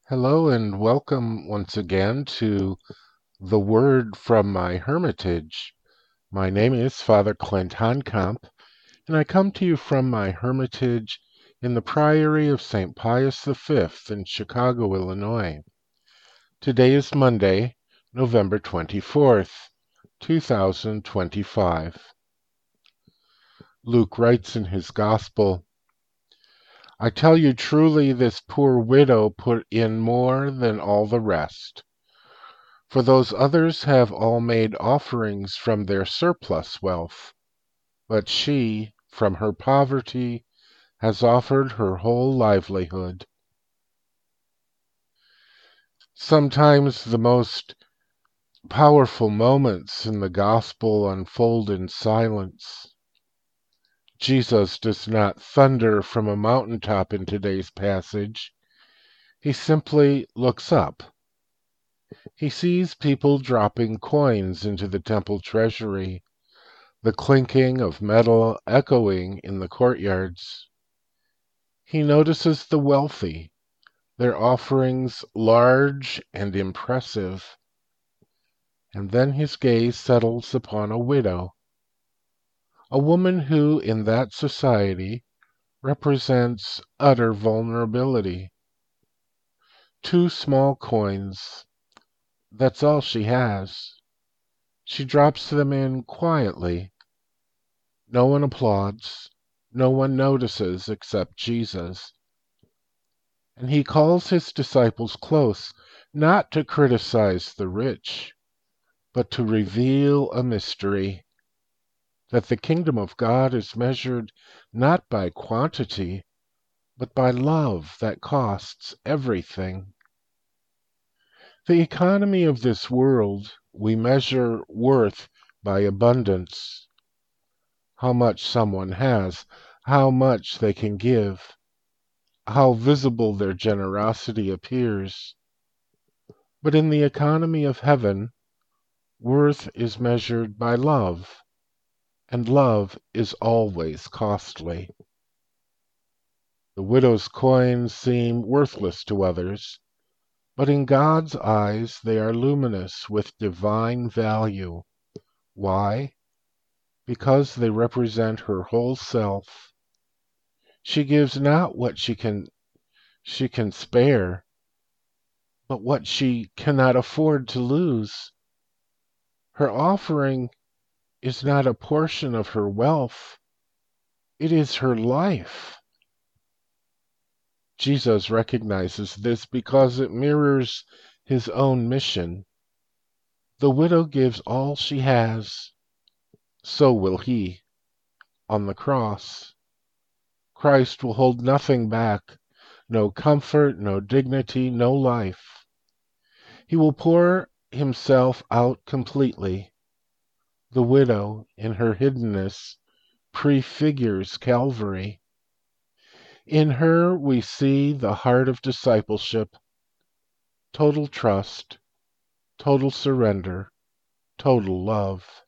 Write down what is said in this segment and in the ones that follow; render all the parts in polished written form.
Hello and welcome once again to The Word from My Hermitage. My name is Father Clint Honkamp, and I come to you from my hermitage in the Priory of St. Pius V in Chicago, Illinois. Today is Monday, November 24th, 2025. Luke writes in his Gospel, "I tell you truly, this poor widow put in more than all the rest. For those others have all made offerings from their surplus wealth, but she, from her poverty, has offered her whole livelihood." Sometimes the most powerful moments in the gospel unfold in silence. Jesus does not thunder from a mountaintop in today's passage. He simply looks up. He sees people dropping coins into the temple treasury, the clinking of metal echoing in the courtyards. He notices the wealthy, their offerings large and impressive, and then his gaze settles upon a widow, a woman who, in that society, represents utter vulnerability. Two small coins, that's all she has. She drops them in quietly. No one applauds. No one notices except Jesus. And he calls his disciples close, not to criticize the rich, but to reveal a mystery, that the kingdom of God is measured not by quantity, but by love that costs everything. The economy of this world, we measure worth by abundance, how much someone has, how much they can give, how visible their generosity appears. But in the economy of heaven, worth is measured by love, and love is always costly. The widow's coins seem worthless to others, but in God's eyes they are luminous with divine value. Why? Because they represent her whole self. She gives not what she can spare, but what she cannot afford to lose. Her offering is not a portion of her wealth, it is her life. Jesus recognizes this because it mirrors his own mission. The widow gives all she has. So will he on the cross. Christ will hold nothing back, no comfort, no dignity, no life. He will pour himself out completely. The widow, in her hiddenness, prefigures Calvary. In her we see the heart of discipleship, total trust, total surrender, total love.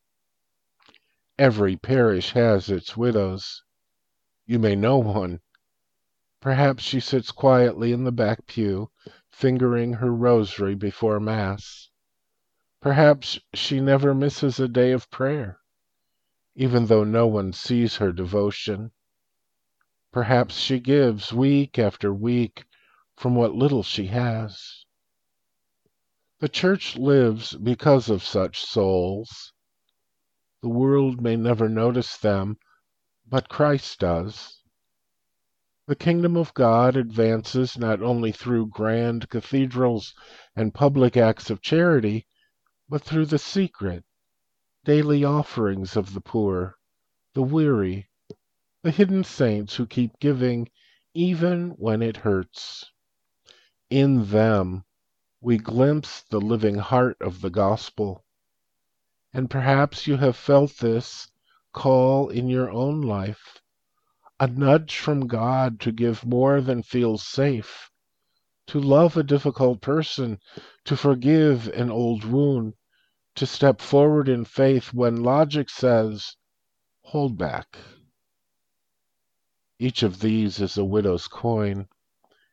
Every parish has its widows. You may know one. Perhaps she sits quietly in the back pew, fingering her rosary before Mass. Perhaps she never misses a day of prayer, even though no one sees her devotion. Perhaps she gives week after week from what little she has. The Church lives because of such souls. The world may never notice them, but Christ does. The kingdom of God advances not only through grand cathedrals and public acts of charity, but through the secret, daily offerings of the poor, the weary, the hidden saints who keep giving even when it hurts. In them we glimpse the living heart of the gospel. And perhaps you have felt this call in your own life, a nudge from God to give more than feels safe, to love a difficult person, to forgive an old wound, to step forward in faith when logic says, hold back. Each of these is a widow's coin.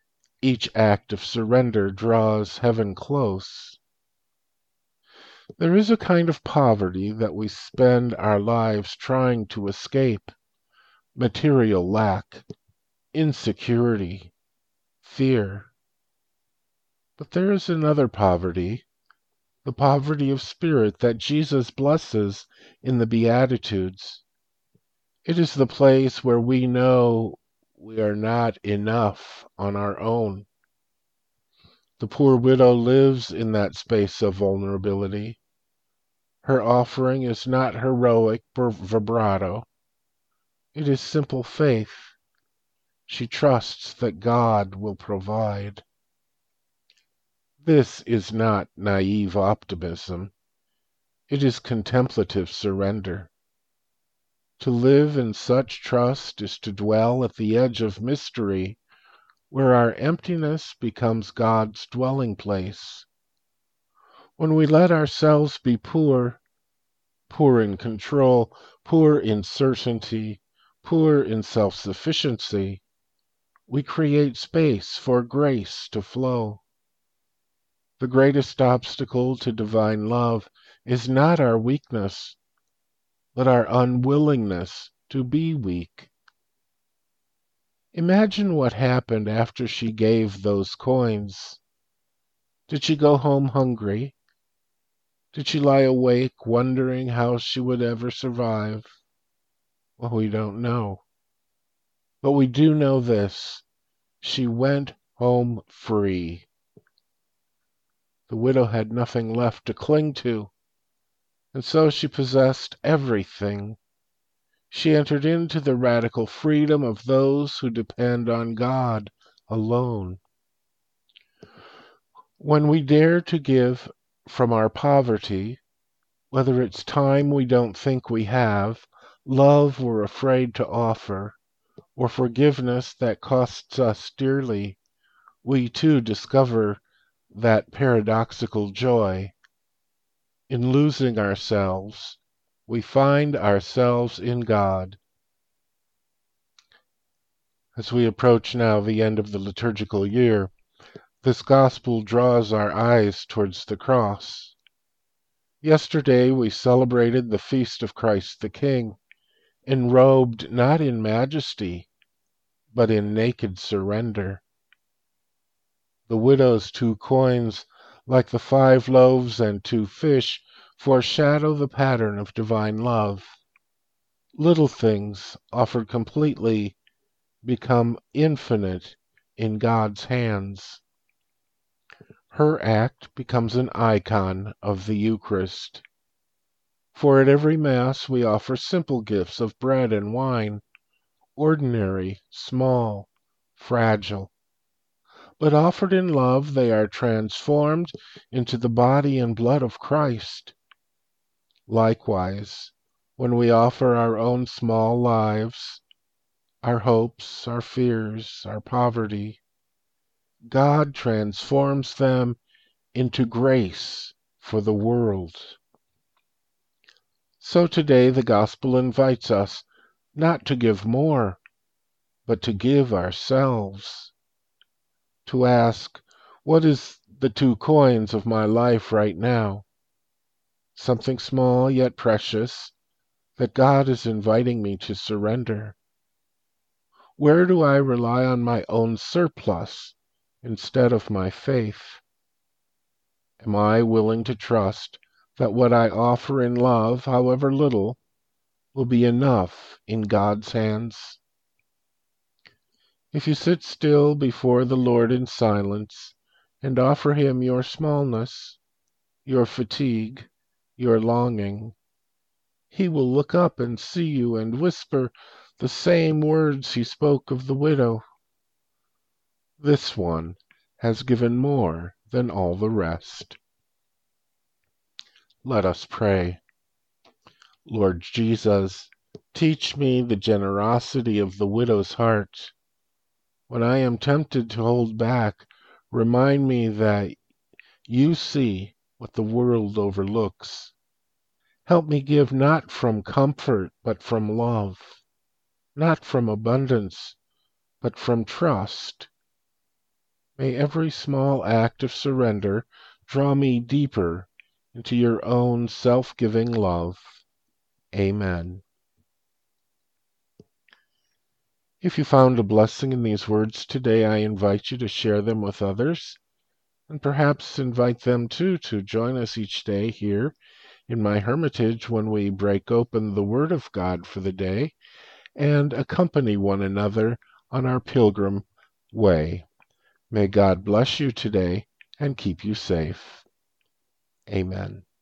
Each act of surrender draws heaven close. There is a kind of poverty that we spend our lives trying to escape: material lack, insecurity, fear. But there is another poverty, the poverty of spirit that Jesus blesses in the Beatitudes. It is the place where we know we are not enough on our own. The poor widow lives in that space of vulnerability. Her offering is not heroic vibrato. It is simple faith. She trusts that God will provide. This is not naive optimism. It is contemplative surrender. To live in such trust is to dwell at the edge of mystery, where our emptiness becomes God's dwelling place. When we let ourselves be poor, poor in control, poor in certainty, poor in self-sufficiency, we create space for grace to flow. The greatest obstacle to divine love is not our weakness, but our unwillingness to be weak. Imagine what happened after she gave those coins. Did she go home hungry? Did she lie awake wondering how she would ever survive? Well, we don't know. But we do know this: she went home free. The widow had nothing left to cling to, and so she possessed everything. She entered into the radical freedom of those who depend on God alone. When we dare to give from our poverty, whether it's time we don't think we have, love we're afraid to offer, or forgiveness that costs us dearly, we too discover that paradoxical joy. In losing ourselves, we find ourselves in God. As we approach now the end of the liturgical year, this gospel draws our eyes towards the cross. Yesterday we celebrated the feast of Christ the King, enrobed not in majesty, but in naked surrender. The widow's 2 coins, like the 5 loaves and 2 fish, foreshadow the pattern of divine love. Little things, offered completely, become infinite in God's hands. Her act becomes an icon of the Eucharist. For at every Mass we offer simple gifts of bread and wine, ordinary, small, fragile. But offered in love, they are transformed into the body and blood of Christ. Likewise, when we offer our own small lives, our hopes, our fears, our poverty, God transforms them into grace for the world. So today the Gospel invites us not to give more, but to give ourselves. To ask, what is the 2 coins of my life right now? Something small yet precious that God is inviting me to surrender. Where do I rely on my own surplus instead of my faith? Am I willing to trust that what I offer in love, however little, will be enough in God's hands? If you sit still before the Lord in silence and offer Him your smallness, your fatigue, your longing, He will look up and see you and whisper the same words He spoke of the widow. This one has given more than all the rest. Let us pray. Lord Jesus, teach me the generosity of the widow's heart. When I am tempted to hold back, remind me that you see what the world overlooks. Help me give not from comfort, but from love, not from abundance, but from trust. May every small act of surrender draw me deeper into your own self-giving love. Amen. If you found a blessing in these words today, I invite you to share them with others, and perhaps invite them too to join us each day here in my hermitage when we break open the Word of God for the day and accompany one another on our pilgrim way. May God bless you today and keep you safe. Amen.